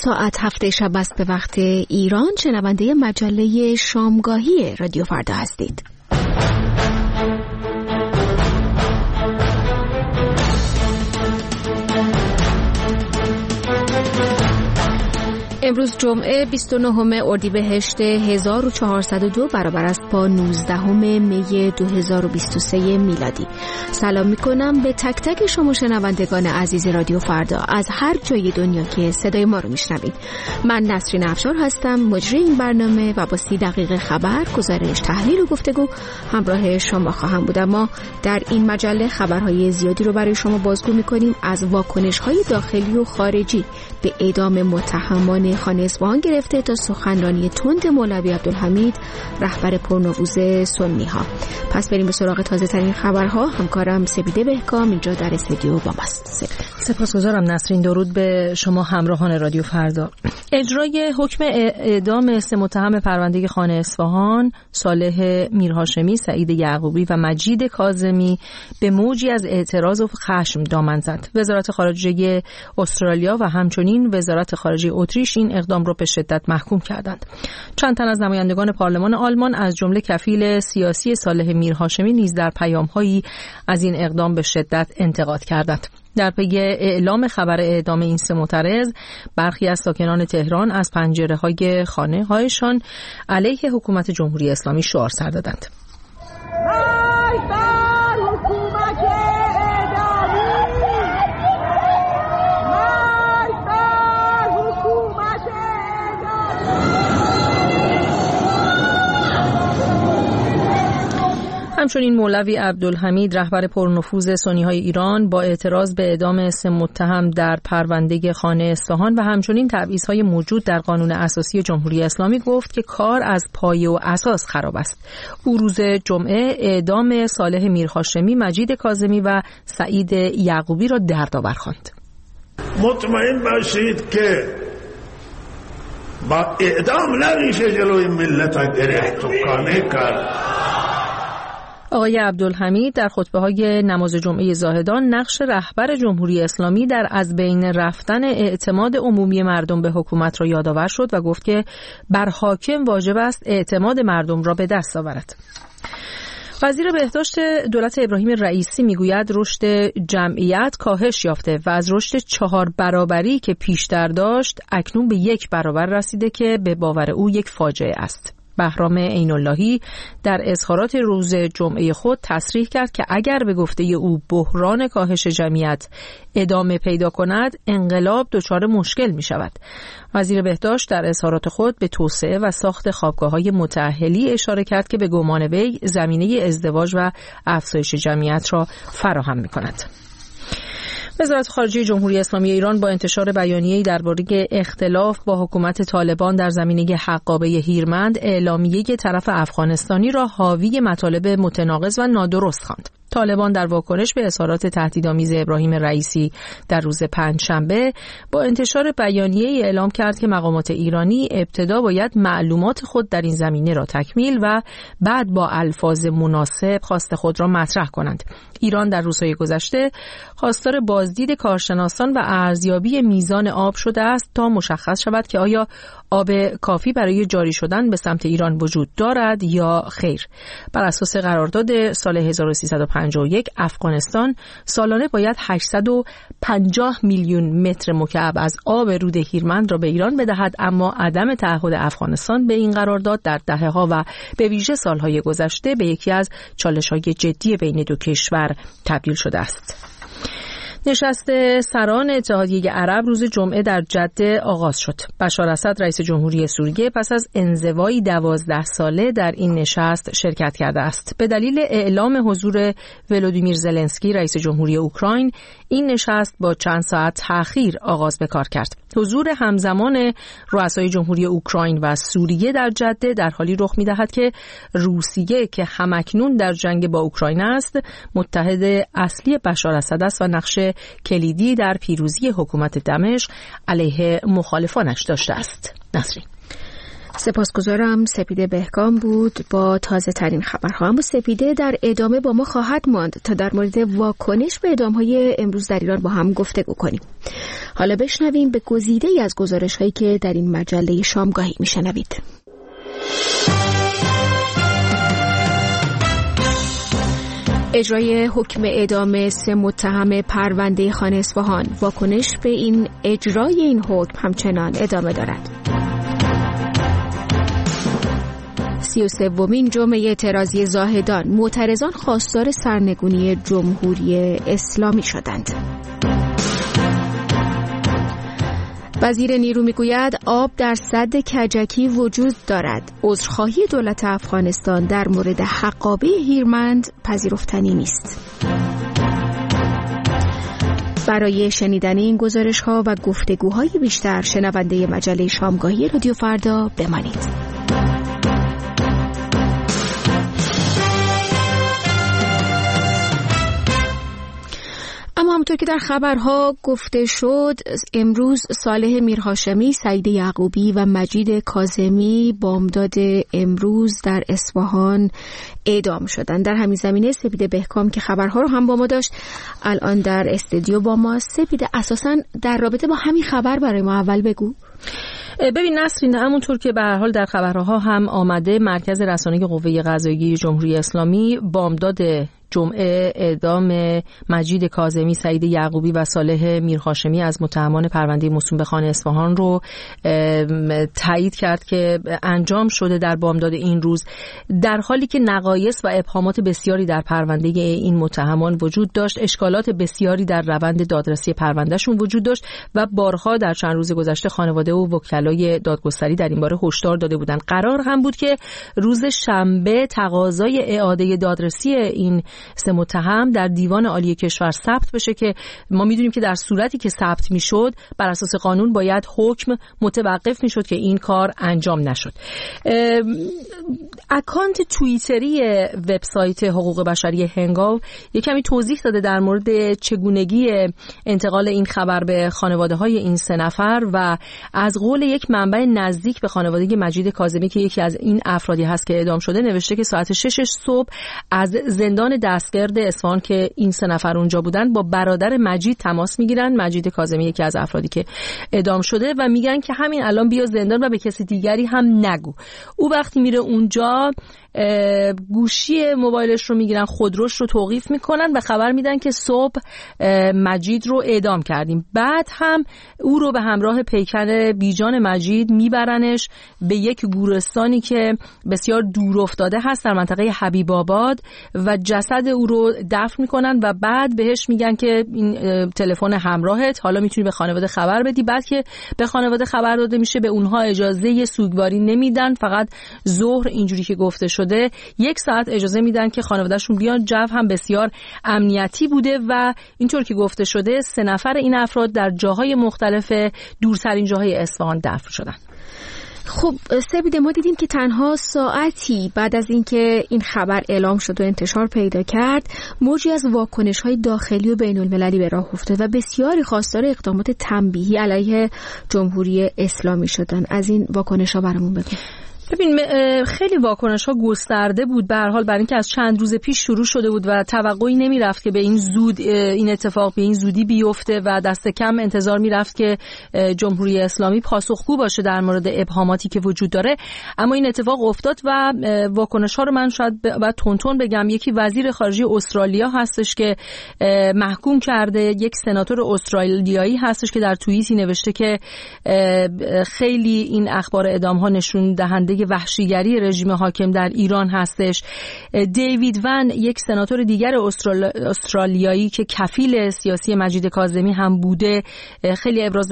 ساعت 7 شب است به وقت ایران. شنونده مجله شامگاهی رادیو فردا هستید. امروز جمعه 29 اردیبهشت 1402 برابر است با 19 می 2023 میلادی. سلام میکنم به تک تک شما شنوندگان عزیز رادیو فردا از هر جای دنیا که صدای ما رو میشنوید. من نسرین افشار هستم، مجری این برنامه و با 30 دقیقه خبر، گزارش، تحلیل و گفتگو همراه شما خواهم بود. ما در این مجله خبرهای زیادی رو برای شما بازگو میکنیم، از واکنش‌های داخلی و خارجی به اعدام متهمان خانه اصفهان گرفته تا سخنرانی تند مولوی عبدالحمید رهبر پرنفوذ سنی ها. پس بریم به سراغ تازه ترین خبرها. همکارم سپیده بهکام اینجا در استودیو با ماست. سپاسگزارم نسرین. درود به شما همراهان رادیو فردا. اجرای حکم اعدام 3 متهم پرونده خانه اصفهان، صالح میرهاشمی، سعید یعقوبی و مجید کاظمی به موجی از اعتراض و خشم دامن زد. وزارت خارجه استرالیا و همچنین وزارت خارجه اتریش این اقدام را به شدت محکوم کردند. چند تن از نمایندگان پارلمان آلمان از جمله کفیل سیاسی صالح میرهاشمی نیز در پیام‌هایی از این اقدام به شدت انتقاد کردند. در پی اعلام خبر اعدام این 3 معترض، برخی از ساکنان تهران از پنجره‌های خانه‌هایشان علیه حکومت جمهوری اسلامی شعار سر دادند. همچنین مولوی عبدالحمید رهبر پرنفوذ سنی‌های ایران با اعتراض به اعدام 3 متهم در پرونده خانه اصفهان و همچنین تبعیض‌های موجود در قانون اساسی جمهوری اسلامی گفت که کار از پایه و اساس خراب است. او روز جمعه اعدام صالح میرهاشمی، مجید کاظمی و سعید یعقوبی را دردآور خواند. مطمئن باشید که با اعدام نمیشه جلوی ملت گرفت و کانه کرد. آقای عبدالحمید در خطبه‌های نماز جمعه زاهدان نقش رهبر جمهوری اسلامی در از بین رفتن اعتماد عمومی مردم به حکومت را یادآور شد و گفت که بر حاکم واجب است اعتماد مردم را به دست آورد. وزیر بهداشت دولت ابراهیم رئیسی میگوید رشد جمعیت کاهش یافته و از رشد 4 برابری که پیشتر داشت اکنون به 1 برابر رسیده که به باور او یک فاجعه است. بهرام عین‌اللهی در اظهارات روز جمعه خود تصریح کرد که اگر به گفته او بحران کاهش جمعیت ادامه پیدا کند، انقلاب دچار مشکل می شود. وزیر بهداشت در اظهارات خود به توسعه و ساخت خوابگاه‌های متأهلی اشاره کرد که به گمان وی زمینه ازدواج و افزایش جمعیت را فراهم می کند. وزارت خارجه جمهوری اسلامی ایران با انتشار بیانیه‌ای درباره اختلاف با حکومت طالبان در زمینه حقابه هیرمند، اعلامیه طرف افغانستانی را حاوی مطالب متناقض و نادرست خواند. طالبان در واکنش به اظهارات تهدیدآمیز ابراهیم رئیسی در روز پنجشنبه با انتشار بیانیه‌ای اعلام کرد که مقامات ایرانی ابتدا باید معلومات خود در این زمینه را تکمیل و بعد با الفاظ مناسب خواست خود را مطرح کنند. ایران در روزهای گذشته خواستار بازدید کارشناسان و ارزیابی میزان آب شده است تا مشخص شود که آیا آب کافی برای جاری شدن به سمت ایران وجود دارد یا خیر. بر اساس قرارداد سال 1351 افغانستان سالانه باید 850 میلیون متر مکعب از آب رود هیرمند را به ایران بدهد، اما عدم تعهد افغانستان به این قرارداد در دهه‌ها و به ویژه سالهای گذشته به یکی از چالش‌های جدی بین دو کشور تبدیل شده است. نشست سران اتحادیه عرب روز جمعه در جده آغاز شد. بشار اسد رئیس جمهوری سوریه پس از انزوایی 12 ساله در این نشست شرکت کرده است. به دلیل اعلام حضور ولودیمیر زلنسکی رئیس جمهوری اوکراین، این نشست با چند ساعت تأخیر آغاز به کار کرد. حضور همزمان رؤسای جمهوری اوکراین و سوریه در جده در حالی رخ می‌دهد که روسیه که همکنون در جنگ با اوکراین است، متحد اصلی بشار اسد است و نقش کلیدی در پیروزی حکومت دمشق علیه مخالفانش داشته است. نصری. سپاسگزارم. سپیده بهگام بود با تازه ترین خبرها. اما سپیده در ادامه با ما خواهد ماند تا در مورد واکنش به اعدام‌های امروز در ایران با هم گفتگو کنیم. حالا بشنویم به گزیده‌ای از گزارش‌هایی که در این مجله شامگاهی میشنوید. اجرای حکم اعدام 3 متهم پرونده خان اصفهان. واکنش به این اجرای این حکم همچنان ادامه دارد. 33مین جمعه اعتراضی زاهدان. معترضان خواستار سرنگونی جمهوری اسلامی شدند. وزیر نیرو میگوید آب در سد کجکی وجود دارد. عذرخواهی دولت افغانستان در مورد حقابه هیرمند پذیرفتنی نیست. برای شنیدن این گزارش‌ها و گفتگوهای بیشتر شنونده مجله شامگاهی رادیو فردا بمانید. اما همونطور که در خبرها گفته شد، امروز صالح میرهاشمی، سعید یعقوبی و مجید کاظمی بامداد امروز در اصفهان اعدام شدند. در همین زمینه سپیده بهگام که خبرها رو هم با ما داشت الان در استودیو با ما. سپیده، اساساً در رابطه با همین خبر برای ما اول بگو. ببین نسرین، همونطور که به هر حال در خبرها هم آمده، مرکز رسانه‌ای قوه قضاییه جمهوری اسلامی بامداد جمعه اعدام مجید کاظمی، سعید یعقوبی و صالح میرهاشمی از متهمان پرونده موسوم به خان اصفهان رو تایید کرد که انجام شده در بامداد این روز، در حالی که نقایص و ابهامات بسیاری در پرونده این متهمان وجود داشت، اشکالات بسیاری در روند دادرسی پروندهشون وجود داشت و بارها در چند روز گذشته خانواده و وکلای دادگستری در این باره هشدار داده بودند. قرار هم بود که روز شنبه تقاضای اعاده دادرسی این 3 متهم در دیوان عالی کشور ثبت بشه که ما میدونیم که در صورتی که ثبت میشد بر اساس قانون باید حکم متوقف میشد که این کار انجام نشد. اکانت توییتری وبسایت حقوق بشری هنگاو یک کمی توضیح داده در مورد چگونگی انتقال این خبر به خانواده های این 3 نفر و از قول یک منبع نزدیک به خانواده مجید کاظمی که یکی از این افرادی هست که اعدام شده، نوشته که ساعت 6 صبح از زندان دستگرد اصفهان که این 3 نفر اونجا بودن با برادر مجید تماس میگیرن، مجید کاظمی یکی از افرادی که اعدام شده، و میگن که همین الان بیا زندان و به کسی دیگری هم نگو. او وقتی میره اونجا گوشی موبایلش رو میگیرن، خودروش رو توقیف میکنن و خبر میدن که صبح مجید رو اعدام کردیم. بعد هم او رو به همراه پیکر بیجان مجید میبرنش به یک گورستانی که بسیار دور افتاده هست در منطقه حبیب آباد و جسد او رو دفن میکنن و بعد بهش میگن که این تلفن همراهت، حالا میتونی به خانواده خبر بدی. بعد که به خانواده خبر داده میشه به اونها اجازه سوگواری نمیدن، فقط ظهر اینجوری که گفته شده 1 ساعت اجازه میدن که خانوادهشون بیان. جو هم بسیار امنیتی بوده و اینطور که گفته شده 3 نفر این افراد در جاهای مختلف دورترین جاهای اصفهان دفن شدن. خب سپیده، ما دیدیم که تنها ساعتی بعد از اینکه این خبر اعلام شد و انتشار پیدا کرد، موجی از واکنش‌های داخلی و بین‌المللی به راه افتاد و بسیاری خواستار اقدامات تنبیهی علیه جمهوری اسلامی شدن. از این واکنش‌ها برامون بگو. ببین خیلی واکنش‌ها گسترده بود به هر حال، برای اینکه از چند روز پیش شروع شده بود و توقعی نمی‌رفت که به این زود این اتفاق به این زودی بیفته و دست کم انتظار می‌رفت که جمهوری اسلامی پاسخگو باشه در مورد ابهاماتی که وجود داره. اما این اتفاق افتاد و واکنش‌ها رو من شاید باید تونتون بگم. یکی وزیر خارجه استرالیا هستش که محکوم کرده، یک سناتور استرالیایی هستش که در توییتی نوشته که خیلی این اخبار اعدام‌ها نشون دهنده وحشیگری رژیم حاکم در ایران هستش. دیوید ون، یک سناتور دیگر استرالیایی که کفیل سیاسی مجید کاظمی هم بوده، خیلی ابراز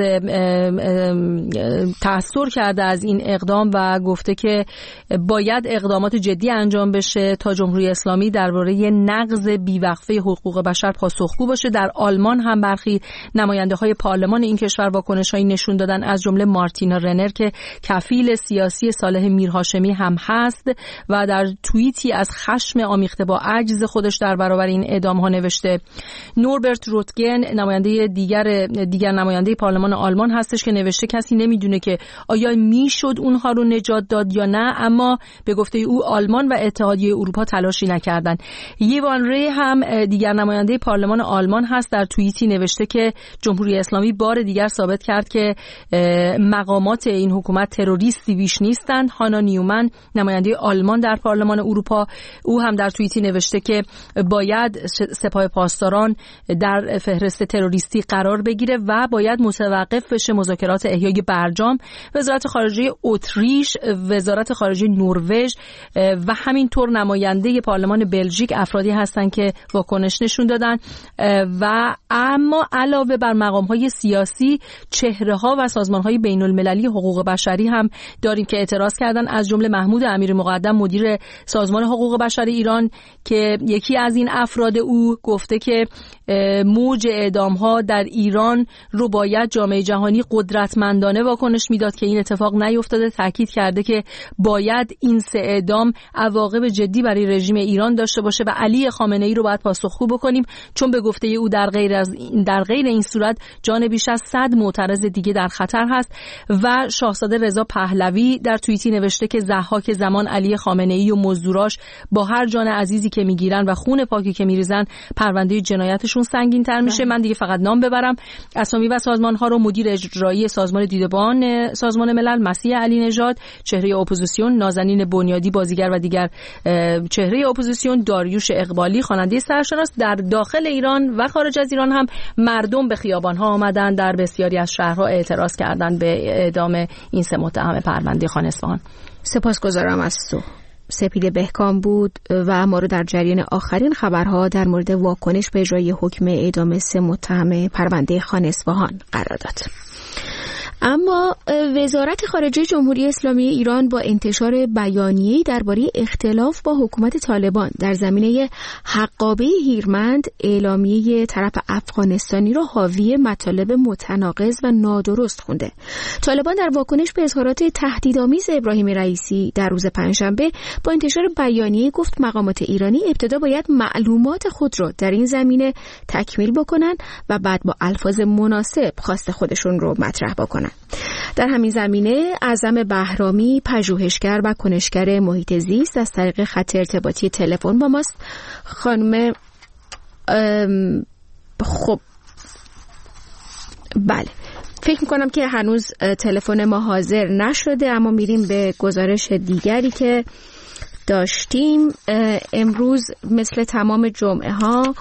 تأثیر کرده از این اقدام و گفته که باید اقدامات جدی انجام بشه تا جمهوری اسلامی درباره نقض بیوقفه حقوق بشر پاسخگو باشه. در آلمان هم برخی نماینده‌های پارلمان این کشور واکنش‌هایی نشون دادن، از جمله مارتینا رنر که کفیل سیاسی صالح میرهاشمی هم هست و در توییتی از خشم آمیخته با عجز خودش در برابر این اعدام‌ها نوشته. نوربرت روتگن نماینده دیگر نماینده پارلمان آلمان هستش که نوشته کسی نمیدونه که آیا میشد اونها رو نجات داد یا نه، اما به گفته او آلمان و اتحادیه اروپا تلاشی نکردن. یوان ری هم دیگر نماینده پارلمان آلمان هست، در توییتی نوشته که جمهوری اسلامی بار دیگر ثابت کرد که مقامات این حکومت تروریستی بیش نیستند. هانا نیومن نماینده آلمان در پارلمان اروپا، او هم در توییتی نوشته که باید سپاه پاسداران در فهرست تروریستی قرار بگیره و باید متوقف بشه مذاکرات احیای برجام. وزارت خارجه اتریش، وزارت خارجه نروژ و همینطور نماینده پارلمان بلژیک افرادی هستند که واکنش نشون دادن. و اما علاوه بر مقام‌های سیاسی، چهره‌ها و سازمان‌های بین‌المللی حقوق بشری هم داریم که اعتراض کردن، از جمله محمود امیر مقدم مدیر سازمان حقوق بشر ایران که یکی از این افراد او گفته که موج اعدام‌ها در ایران رو باید جامعه جهانی قدرتمندانه واکنش میداد که این اتفاق نیفتاده. تاکید کرده که باید این سه اعدام عواقب جدی برای رژیم ایران داشته باشه و علی خامنه‌ای رو باید پاسخگو بکنیم، چون به گفته او در غیر این صورت جان بیش از 100 معترض دیگه در خطر هست. و شاهزاده رضا پهلوی در توییتی نوشته که ضحاک زمان علی خامنه‌ای و مزدوراش با هر جان عزیزی که میگیرن و خون پاکی که میریزن پرونده جنایتشون سنگین تر میشه. من دیگه فقط نام ببرم اسامی و سازمان ها رو: مدیر اجرایی سازمان دیدبان سازمان ملل مسیح علی نژاد، چهره اپوزیسیون نازنین بنیادی بازیگر و دیگر چهره اپوزیسیون داریوش اقبالی خواننده سرشناس. در داخل ایران و خارج از ایران هم مردم به خیابان ها آمدن، در بسیاری از شهرها اعتراض کردند به اعدام این سه متهم پرونده خان اصفهان. سپاسگزارم از تو. سپید بهکام بود و ما رو در جریان آخرین خبرها در مورد واکنش به اجرای حکم اعدام سه متهم پرونده خان اصفهان قرار داد. اما وزارت خارجه جمهوری اسلامی ایران با انتشار بیانیه‌ای درباره اختلاف با حکومت طالبان در زمینه حقابه هیرمند اعلامیه طرف افغانستانی را حاوی مطالب متناقض و نادرست خونده. طالبان در واکنش به اظهارات تهدیدآمیز ابراهیم رئیسی در روز پنجشنبه با انتشار بیانیه‌ای گفت مقامات ایرانی ابتدا باید معلومات خود را در این زمینه تکمیل بکنند و بعد با الفاظ مناسب خواست خودشون رو مطرح بکنند. در همین زمینه اعظم بهرامی، پژوهشگر و کنشگر محیط زیست، از طریق خط ارتباطی تلفن با ماست. خانم خب بله، فکر میکنم که هنوز تلفن ما حاضر نشده، اما میریم به گزارش دیگری که داشتیم. امروز مثل تمام جمعه ها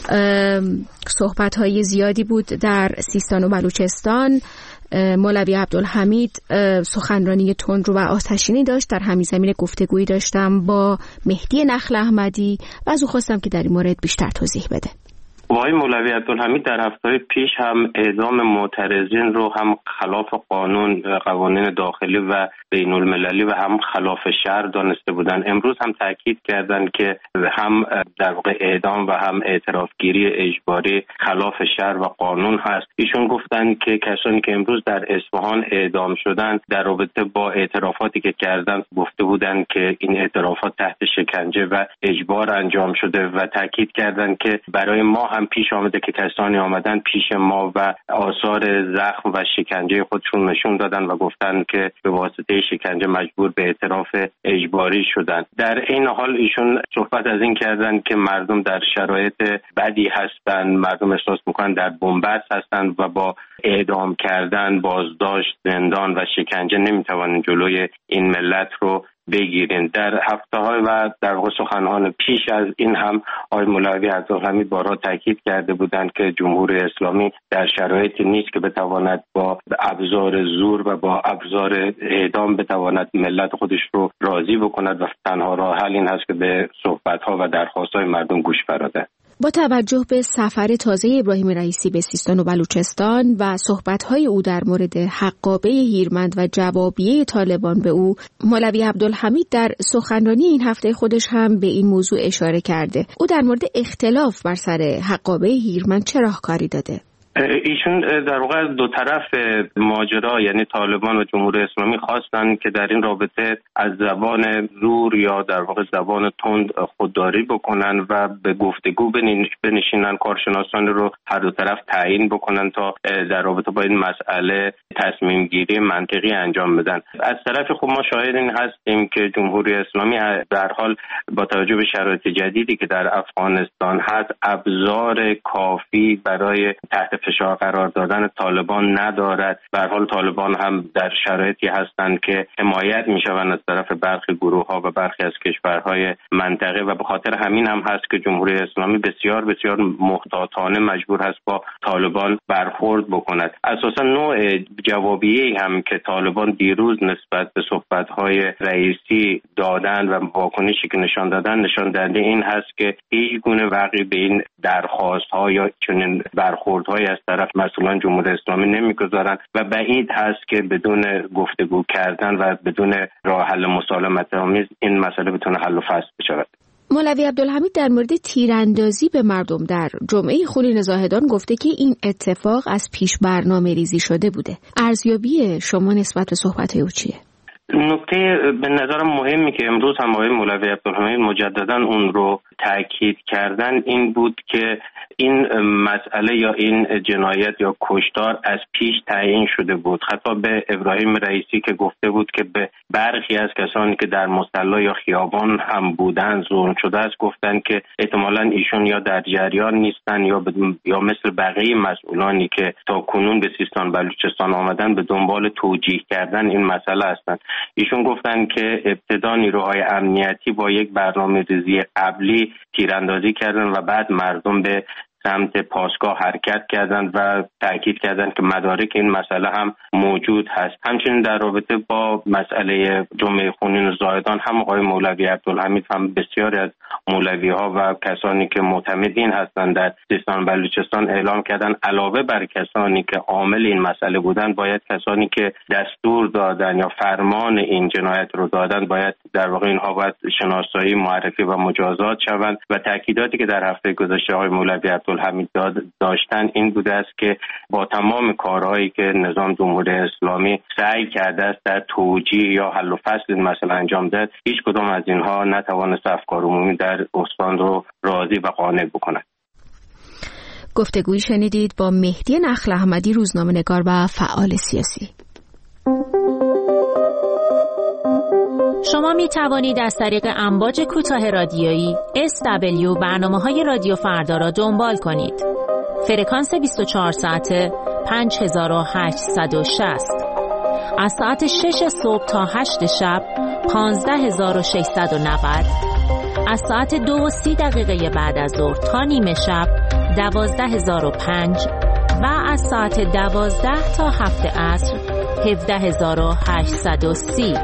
صحبت های زیادی بود در سیستان و بلوچستان. مولوی عبدالحمید سخنرانی تندرو و آتشینی داشت. در همین زمینه گفتگویی داشتم با مهدی نخل احمدی و از او خواستم که در این مورد بیشتر توضیح بده. آقای مولوی عبدالحمید در هفته پیش هم اعدام معترضین رو هم خلاف قوانین داخلی و بین المللی و هم خلاف شرع دانسته بودن. امروز هم تاکید کردند که هم در واقع اعدام و هم اعترافگیری اجباری خلاف شرع و قانون هست. ایشون گفتند که کسانی که امروز در اصفهان اعدام شدند در رابطه با اعترافاتی که کردند گفته بودند که این اعترافات تحت شکنجه و اجبار انجام شده و تاکید کردند که برای ما هم پیش آمده که کسانی آمدن پیش ما و آثار زخم و شکنجه خودشون نشون دادن و گفتن که به واسطه شکنجه مجبور به اعتراف اجباری شدن. در این حال ایشون صحبت از این کردن که مردم در شرایط بدی هستن، مردم احساس میکنن در بنبست هستن و با اعدام کردن، بازداشت، زندان و شکنجه نمیتوانن جلوی این ملت رو بگیرین. در هفته‌های و در واقع سخنان پیش از این هم آقای مولوی عبدالحمید بارها تاکید کرده بودند که جمهوری اسلامی در شرایطی نیست که بتواند با ابزار زور و با ابزار اعدام بتواند ملت خودش رو راضی بکند و تنها راه حل این هست که به صحبت‌ها و درخواست‌های مردم گوش فرادن. با توجه به سفر تازه ابراهیم رئیسی به سیستان و بلوچستان و صحبت‌های او در مورد حقابه هیرمند و جوابیه طالبان به او، مولوی عبدالحمید در سخنرانی این هفته خودش هم به این موضوع اشاره کرده. او در مورد اختلاف بر سر حقابه هیرمند چه راهکاری داده؟ ایشون در واقع دو طرف ماجرا، یعنی طالبان و جمهوری اسلامی، خواستن که در این رابطه از زبان زور یا در واقع زبان تند خودداری بکنن و به گفتگو بنشینن، کارشناسان رو هر دو طرف تعیین بکنن تا در رابطه با این مسئله تصمیم گیری منطقی انجام بدن. از طرف خب ما شاهد این هستیم که جمهوری اسلامی در حال با توجه به شرایط جدیدی که در افغانستان هست ابزار کافی برای تحت فشار قرار دادن طالبان ندارد. به هر حال طالبان هم در شرایطی هستند که حمایت میشوند از طرف برخی گروه‌ها و برخی از کشورهای منطقه و به خاطر همین هم هست که جمهوری اسلامی بسیار بسیار محتاطانه مجبور هست با طالبان برخورد بکند. اساسا نوع جوابیه‌ای هم که طالبان دیروز نسبت به صحبت‌های رئیسی دادن و واکنشی که نشان دهنده این هست که هیچ گونه وقعی به این درخواست‌ها یا چنین برخوردهای از طرف مسئولان جمهوری اسلامی نمیگذارند و بعید هست که بدون گفتگو کردن و بدون راه حل مسالمت‌آمیز این مسئله بتونه حل و فصل بشود. مولوی عبدالحمید در مورد تیراندازی به مردم در جمعه خونین زاهدان گفته که این اتفاق از پیش برنامه ریزی شده بوده. ارزیابی شما نسبت به صحبت‌های او چیه؟ نکته به نظرم مهمی که امروز هم آقای مولوی عبدالحمید مجددا اون رو تاکید کردن این بود که این مسئله یا این جنایت یا کشتار از پیش تعیین شده بود. خطاب به ابراهیم رئیسی که گفته بود که به برخی از کسانی که در مصلی یا خیابان هم بودن ظلم شده است، گفتن که احتمالاً ایشون یا در جریان نیستن یا مثل بقیه مسئولانی که تا کنون به سیستان بلوچستان آمدن به دنبال توجیه کردن این مسئله هستند. ایشون گفتن که ابتدا نیروهای امنیتی با یک برنامه‌ریزی قبلی تیراندازی کردن و بعد مردم به سمت پاسگاه حرکت کردند و تاکید کردند که مدارک این مسئله هم موجود هست. همچنین در رابطه با مسئله جمعه خونین زاهدان هم آقای مولوی عبدالحمید هم بسیاری از مولوی‌ها و کسانی که معتمدین هستند در سیستان بلوچستان اعلام کردند علاوه بر کسانی که عامل این مسئله بودند، باید کسانی که دستور دادن یا فرمان این جنایت رو دادن باید در واقع اینها باید شناسایی، معرفی و مجازات شوند. و تاکیداتی که در هفته گذشته آقای مولوی عبدالحمید داشتن این بوده است که با تمام کارهایی که نظام جمهوری اسلامی سعی کرده است در توجیه یا حل و فصل این مسئله انجام دهد، هیچ کدام از اینها نتوانست افکار عمومی در استان رو راضی و قانع بکند. گفتگویی شنیدید با مهدی نخل احمدی، روزنامه‌نگار و فعال سیاسی. شما می توانید از طریق امواج کوتاه رادیویی SW برنامه‌های رادیو فردا را دنبال کنید. فرکانس 24 ساعته 5860. از ساعت 6 صبح تا 8 شب 15690. از ساعت 2:30 بعد از ظهر تا نیمه شب 12005 و از ساعت 12 تا 7 عصر 17830.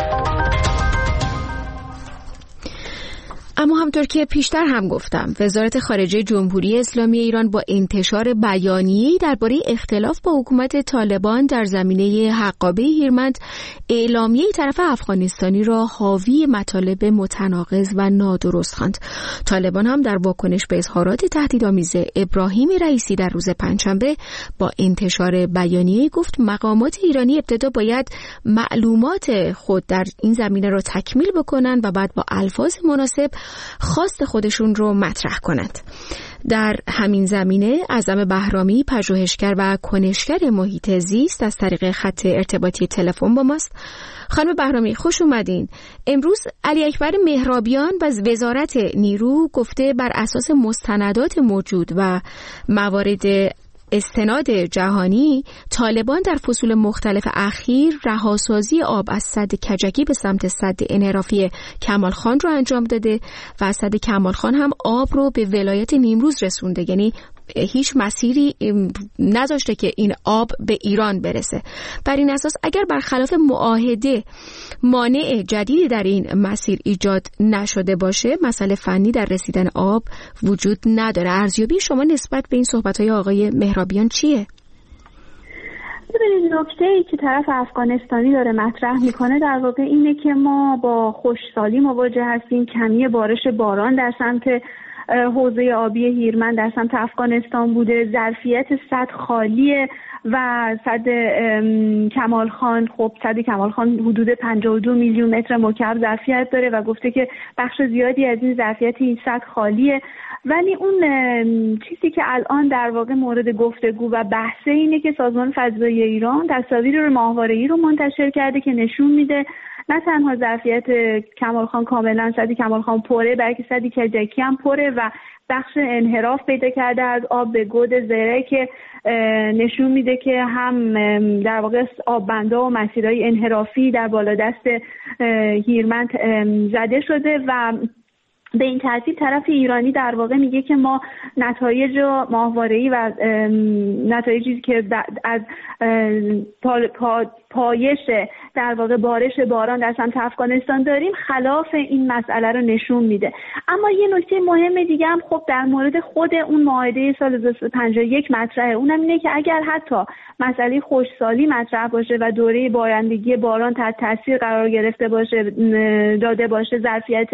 اما همطور که پیشتر هم گفتم، وزارت خارجه جمهوری اسلامی ایران با انتشار بیانیه‌ای درباره اختلاف با حکومت طالبان در زمینه حقابه هیرمند اعلامیه‌ای طرف افغانستانی را حاوی مطالب متناقض و نادرست خواند. طالبان هم در واکنش به اظهارات تهدیدآمیز ابراهیم رئیسی در روز پنجشنبه با انتشار بیانیه‌ای گفت مقامات ایرانی ابتدا باید معلومات خود در این زمینه را تکمیل بکنند و بعد با الفاظ مناسب خواست خودشون رو مطرح کنند. در همین زمینه اعظم بهرامی، پژوهشگر و کنشگر محیط زیست، از طریق خط ارتباطی تلفن با ماست. خانم بهرامی خوش اومدین. امروز علی اکبر مهرابیان از وزارت نیرو گفته بر اساس مستندات موجود و موارد استناد جهانی، طالبان در فصول مختلف اخیر رهاسازی آب از سد کجکی به سمت سد انحرافی کمالخان رو انجام داده و از سد کمالخان هم آب رو به ولایت نیمروز رسونده، یعنی هیچ مسیری نذاشته که این آب به ایران برسه. بر این اساس اگر برخلاف معاهده مانع جدیدی در این مسیر ایجاد نشده باشه، مسئله فنی در رسیدن آب وجود نداره. ارزیابی شما نسبت به این صحبت‌های آقای مهرابیان چیه؟ ببینید، نکته‌ای که طرف افغانستانی داره مطرح میکنه در واقع اینه که ما با خشکسالی مواجه هستیم، کمی بارش باران در سمت حوزه آبی هیرمند در سمت افغانستان بوده. ظرفیت سد خالیه و سد کمالخان، خب سد کمالخان حدود 52 میلیون متر مکعب ظرفیت داره و گفته که بخش زیادی از این ظرفیت این سد خالیه. ولی اون چیزی که الان در واقع مورد گفتگو و بحثه اینه که سازمان فضایی ایران تصاویر ماهواره‌ای رو منتشر کرده که نشون میده نه تنها ظرفیت کمالخان کاملا سد کمالخان پره، بلکه سد کجکی هم پره و بخش انحراف پیدا کرده از آب به گود زره که نشون میده که هم در واقع آببندها و مسیرهای انحرافی در بالادست هیرمند زده شده و به این ترتیب طرف ایرانی در واقع میگه که ما نتایج ماهواره‌ای و نتایجی که از پایش در واقع بارش باران در سمت افغانستان داریم خلاف این مسئله رو نشون میده. اما یه نکته مهم دیگه هم خب در مورد خود اون معاهده سال 1951 مطرحه، اونم اینه که اگر حتی مسئله خشکسالی مطرح باشه و دوره بارندگی باران تحت تاثیر قرار گرفته باشه، داده باشه ظرفیت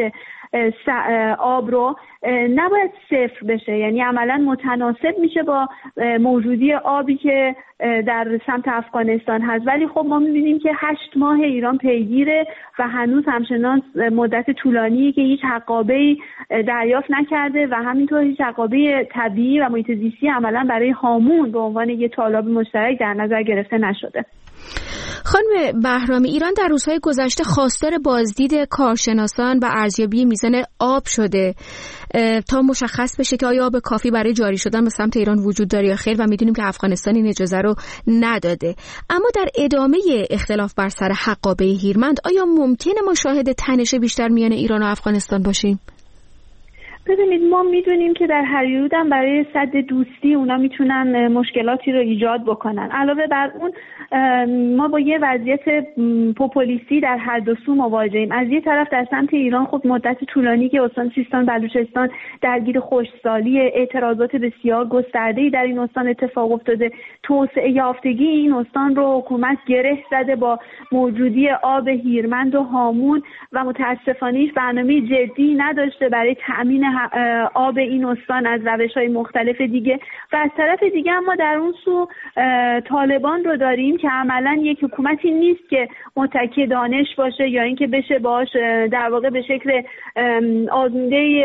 آب رو، نباید صفر بشه، یعنی عملا متناسب میشه با موجودی آبی که در سمت افغانستان هست. ولی خب ما میبینیم که 8 ماه ایران پیگیره و هنوز همچنان مدت طولانیه که هیچ حقابه‌ای دریافت نکرده و همینطور هیچ حقابه طبیعی و محیط زیستی عملا برای هامون به عنوان یه تالاب مشترک در نظر گرفته نشده. خانم بهرامی، ایران در روزهای گذشته خواستار بازدید کارشناسان و ارزیابی میزان آب شده تا مشخص بشه که آیا آب کافی برای جاری شدن به سمت ایران وجود داره یا خیر و میدونیم که افغانستان این اجازه رو نداده. اما در ادامه اختلاف بر سر حقابه هیرمند آیا ممکنه ما شاهد تنش بیشتر میان ایران و افغانستان باشیم؟ ببینید ما میدونیم که در هریرود هم برای سد دوستی اونا میتونن مشکلاتی رو ایجاد بکنن. علاوه بر اون ما با یه وضعیت پوپولیستی در هر دو سو مواجهیم. از یه طرف در سمت ایران خب مدت طولانی که استان سیستان بلوچستان درگیر خشکسالی، اعتراضات بسیار گسترده‌ای در این استان اتفاق افتاده. توسعه یافتگی این استان رو حکومت گره زده با موجودی آب هیرمند و هامون و متاسفانه هیچ برنامه جدی نداشته برای تأمین آب این استان از روش‌های مختلف دیگه. و از طرف دیگه ما در اون سو طالبان رو داریم که عملاً یک حکومتی نیست که متکی دانش باشه یا اینکه بشه باش در واقع به شکل آزموده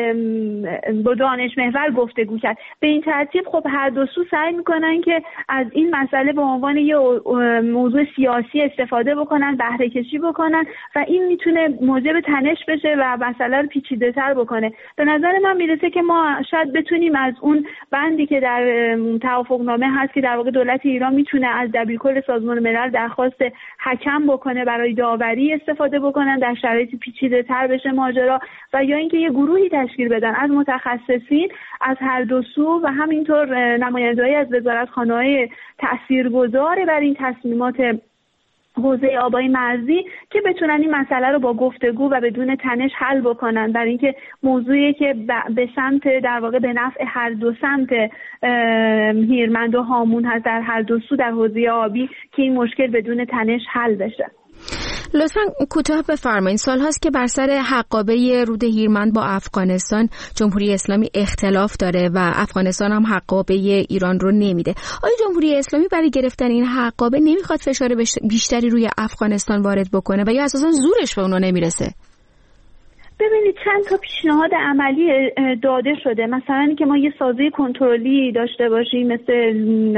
با دانش محور گفتگو کرد. به این ترتیب خب هر دو سو سعی میکنن که از این مسئله به عنوان یه موضوع سیاسی استفاده بکنن، بهره کشی بکنن و این میتونه موجب تنش بشه و مسئله رو پیچیده‌تر بکنه. به نظر من میرسه که ما شاید بتونیم از اون بندی که در توافقنامه هست که در واقع دولت ایران میتونه از دبیرکل سازمان ملل درخواست حکم بکنه برای داوری استفاده بکنن در شرایط پیچیده‌تر بشه ماجرا، و یا اینکه یه گروهی تشکیل بدن از متخصصین از هر دو سو و همینطور نماینده‌ای از وزارتخانه‌های تاثیرگذار بر این تصمیمات حوزه آبای مرزی که بتونن این مسئله رو با گفتگو و بدون تنش حل بکنن، برای اینکه موضوعی که به سمت در واقع به نفع هر دو سمت هیرمند و هامون هست در هر دو سو در حوزه آبی که این مشکل بدون تنش حل بشه. لطفاً کوتاه بفرمایید. سال هاست که بر سر حقابه رود هیرمند با افغانستان جمهوری اسلامی اختلاف داره و افغانستان هم حقابه ایران رو نمیده. آیا جمهوری اسلامی برای گرفتن این حقابه نمیخواد فشار بیشتری روی افغانستان وارد بکنه و یا اساساً زورش به اونو نمیرسه؟ ببینید چند تا پیشنهاد عملی داده شده، مثلا اینکه ما یه سازه کنترلی داشته باشیم مثل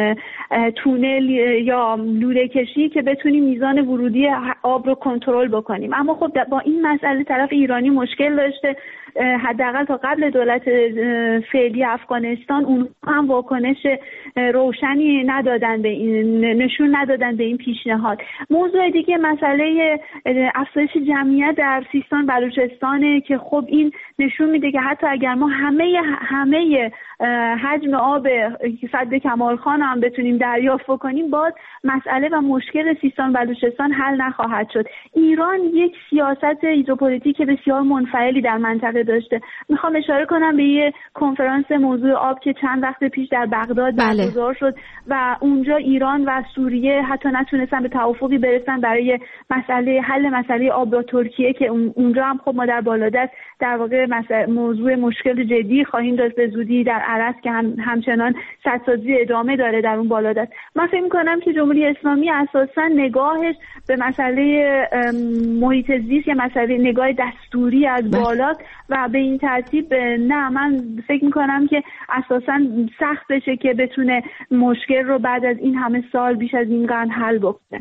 تونل یا لوله کشی که بتونیم میزان ورودی آب رو کنترل بکنیم. اما خب با این مسئله طرف ایرانی مشکل داشته، حداقل تا قبل دولت فعلی افغانستان اون هم واکنش روشنی ندادن به این، نشون ندادن به این پیشنهاد. موضوع دیگه مسئله افزایش جمعیت در سیستان بلوچستان که خب این نشون میده که حتی اگر ما همه حجم آب سد کمالخان هم بتونیم دریافت بکنیم باز مسئله و مشکل سیستان بلوچستان حل نخواهد شد. ایران یک سیاست هیدروپولیتیک بسیار منفعلی در منطقه داشته. میخوام اشاره کنم به یه کنفرانس موضوع آب که چند وقت پیش در بغداد برگزار شد و اونجا ایران و سوریه حتی نتونستن به توافقی برسن برای حل مسئله آب با ترکیه که اونجا هم خب ما در بالادست در واقع موضوع مشکل جدی خواهیم داشت به زودی در عرض که همچنان سدسازی ادامه داره در اون بالادست. من فکر می‌کنم که جمهوری اسلامی اساساً نگاهش به مسئله محیط زیست یا مسئله نگاه دستوری از بالا و به این ترتیب نه، من فکر می‌کنم که اساساً سخت بشه که بتونه مشکل رو بعد از این همه سال بیش از این قرن حل بکنه.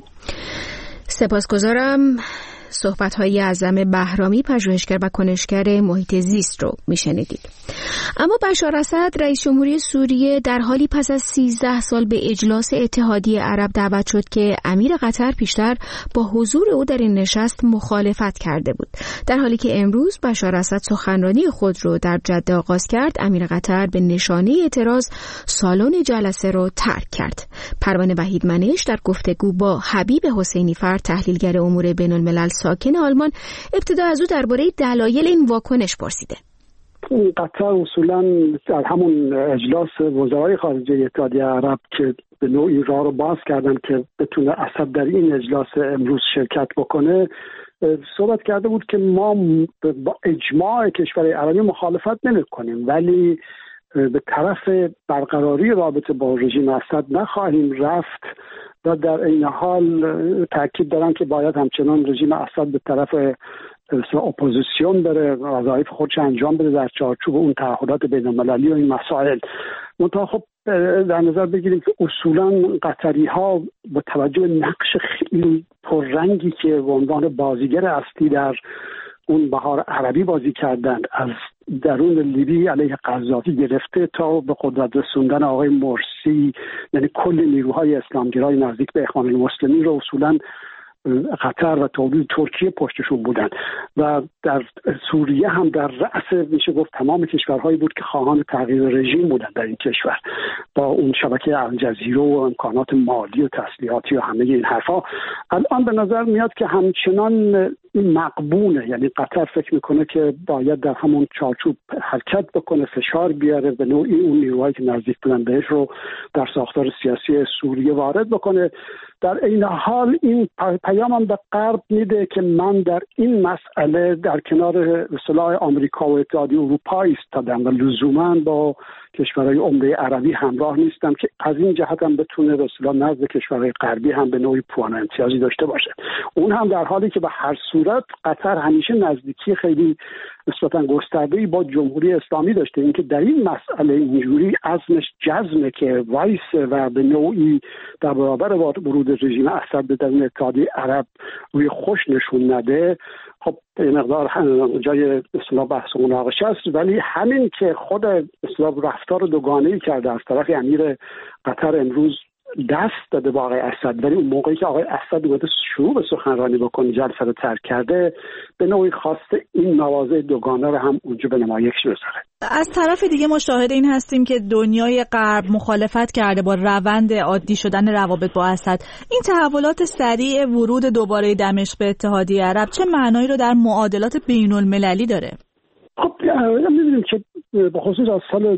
سپاسگزارم. صحبت‌های اعظم بهرامی، پژوهشگر و کنشگر محیط زیست رو میشنیدید. اما بشار اسد رئیس جمهوری سوریه در حالی پس از 13 سال به اجلاس اتحادیه عرب دعوت شد که امیر قطر پیشتر با حضور او در این نشست مخالفت کرده بود. در حالی که امروز بشار اسد سخنرانی خود رو در جده آغاز کرد، امیر قطر به نشانه اعتراض سالن جلسه رو ترک کرد. پروانه وحیدمنش در گفتگو با حبیب حسینی فر، تحلیلگر امور بین‌الملل ساکن آلمان، ابتدا از او درباره دلایل این واکنش پرسیده. قطر اصولاً در همون اجلاس وزرای خارجه اتحادیه عرب که به نوعی راه رو باز کردن که بتونه اسد در این اجلاس امروز شرکت بکنه، صحبت کرده بود که ما با اجماع کشورهای عربی مخالفت نمی‌کنیم، ولی به طرف برقراری رابطه با رژیم اسد نخواهیم رفت و در این حال تاکید دارن که باید همچنان رژیم اسد به طرف اپوزیسیون بره، وظایف خودش انجام بده در چارچوب اون تعهدات بین‌المللی و این مسائل. منتها خب در نظر بگیریم که اصولاً قطری‌ها با توجه به نقش خیلی پررنگی که به عنوان بازیگر اصلی در اون بهار عربی بازی کردند، از درون لیبی علیه قذافی گرفته تا به قدرت رسوندن آقای مرسی، یعنی کل نیروهای اسلامگرای نزدیک به اخوان المسلمین رو اصولاً قطر و تولید ترکیه پشتشون بودن و در سوریه هم در رأس میشه گفت تمام کشورهایی بود که خواهان تغییر رژیم بودن در این کشور، با اون شبکه الجزیره و امکانات مالی و تسلیحاتی و همه این حرفا. الان به نظر میاد که همچنان مقبونه، یعنی قطر فکر میکنه که باید در همون چارچوب حرکت بکنه، فشار بیاره، به نوعی اون نیروهایی که نزدیک بودن بهش رو در ساختار سیاسی سوریه وارد بکنه. در این حال این پیام هم به غرب میده که من در این مسئله در کنار اصطلاح آمریکا و اتحادیه اروپا ایستادم و لزوما با کشورهای عمده عربی همراه نیستم که از این جهت هم بتونه به اصطلاح نزد کشورهای غربی هم به نوعی پوان امتیازی داشته باشه. اون هم در حالی که به هر صورت قطر همیشه نزدیکی خیلی نسبتاً گسترده‌ای با جمهوری اسلامی داشته. اینکه در این مسئله اینجوری عزمش جزمه که وایسه و به نوعی در برابر ورود رژیم اسد در اتحادیه عرب روی خوش نشون نده، خب یه مقدار جای اصطلاح بحث و مناقشه است. ولی همین که خود اصطلاح رفتار دوگانه‌ای کرده از طرف امیر قطر امروز دست داده با آقای اسد، ولی اون موقعی که آقای اسد اومده شروع به سخنرانی بکنه جلسه رو ترک کرده، به نوعی خواسته این مواضع دوگانه رو هم اونجا به نمایش بذاره. از طرف دیگه ما شاهد این هستیم که دنیای غرب مخالفت کرده با روند عادی شدن روابط با اسد. این تحولات سریع ورود دوباره دمشق به اتحادیه عرب چه معنایی رو در معادلات بین‌المللی داره؟ خب می‌بینیم که به خصوص از سال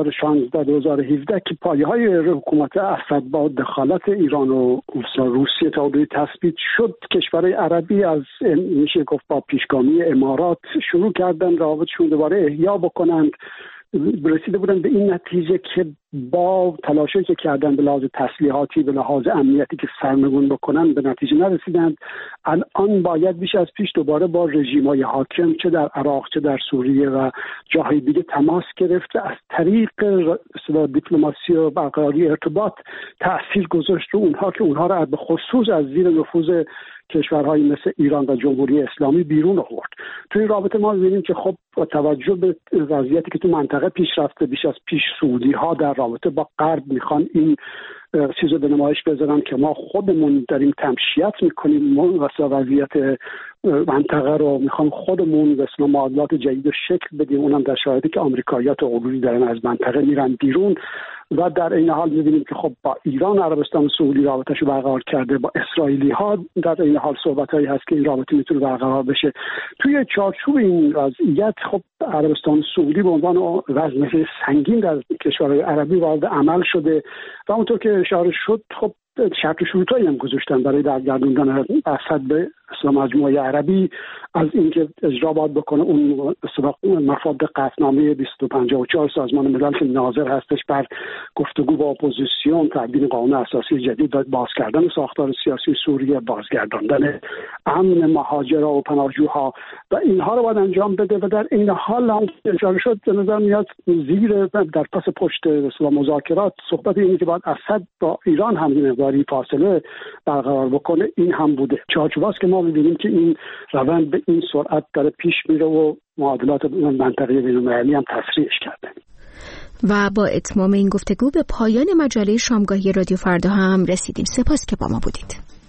2016-2017 که پایه‌های حکومت اسد با دخالت ایران و روسیه تا حدودی تثبیت شد، کشورهای عربی از میشه گفت با پیشگامی امارات شروع کردن روابطشون دوباره احیا بکنند. رسیده بودن به این نتیجه که با تلاشی که کردن به لحاظ تسلیحاتی، به لحاظ امنیتی که سرنگون بکنن به نتیجه نرسیدند. الان باید بیش از پیش دوباره با رژیم‌های حاکم چه در عراق چه در سوریه و جاهای دیگه تماس گرفت، از طریق دیپلماسی و برقراری ارتباط تأثیر گذاشت رو اونها که اونها را به خصوص از زیر نفوذ کشورهایی مثل ایران و جمهوری اسلامی بیرون آورد. توی رابطه ما می‌بینیم که خب با توجه به وضعیتی که تو منطقه پیش رفته، بیش از پیش سعودی‌ها در رابطه با غرب میخوان این چیزو به نمایش بذارن که ما خودمون داریم تمشیت میکنیم وضعیت منطقه رو، میخوام خودمون به اصطلاح معادلات جدید رو شکل بدیم، اونم در شرایطی که آمریکایی‌ها و غروری دارن از منطقه میرن بیرون. و در این حال می‌بینیم که خب با ایران عربستان سعودی رابطه‌شو برقرار کرده، با اسرائیلی‌ها در این حال صحبت‌هایی هست که این رابطه میتونه برقرار بشه. توی چارچوب این وضعیت خب عربستان سعودی به عنوان وزنه سنگین در کشورهای عربی وارد عمل شده و همونطور که اشاره شد خب شرط و شروطایی هم گذاشتن برای برگردوندن اسد به مجموعه عربی از اینکه اجرا باید بکنه اون مفاد قطعنامه 254 سازمان ملل که ناظر هستش بر گفتگو با اپوزیسیون، تدوین قانون اساسی جدید، باز کردن ساختار سیاسی سوریه، بازگرداندن امن مهاجرا و پناهجوها و اینها رو باید انجام بده و در این حال هم اشاره شد به نظر میاد زیر در پس پشت مذاکرات صحبت اینه که باید اسد با ایران هم مقداری فاصله برقرار بکنه. این هم بوده چارچوباست که ما می‌بینیم که این روند به این سرعت داره پیش میره و معادلات منطقه بین‌المللی هم تسریعش کرده. و با اتمام این گفتگو به پایان مجله شامگاهی رادیو فردا هم رسیدیم. سپاس که با ما بودید.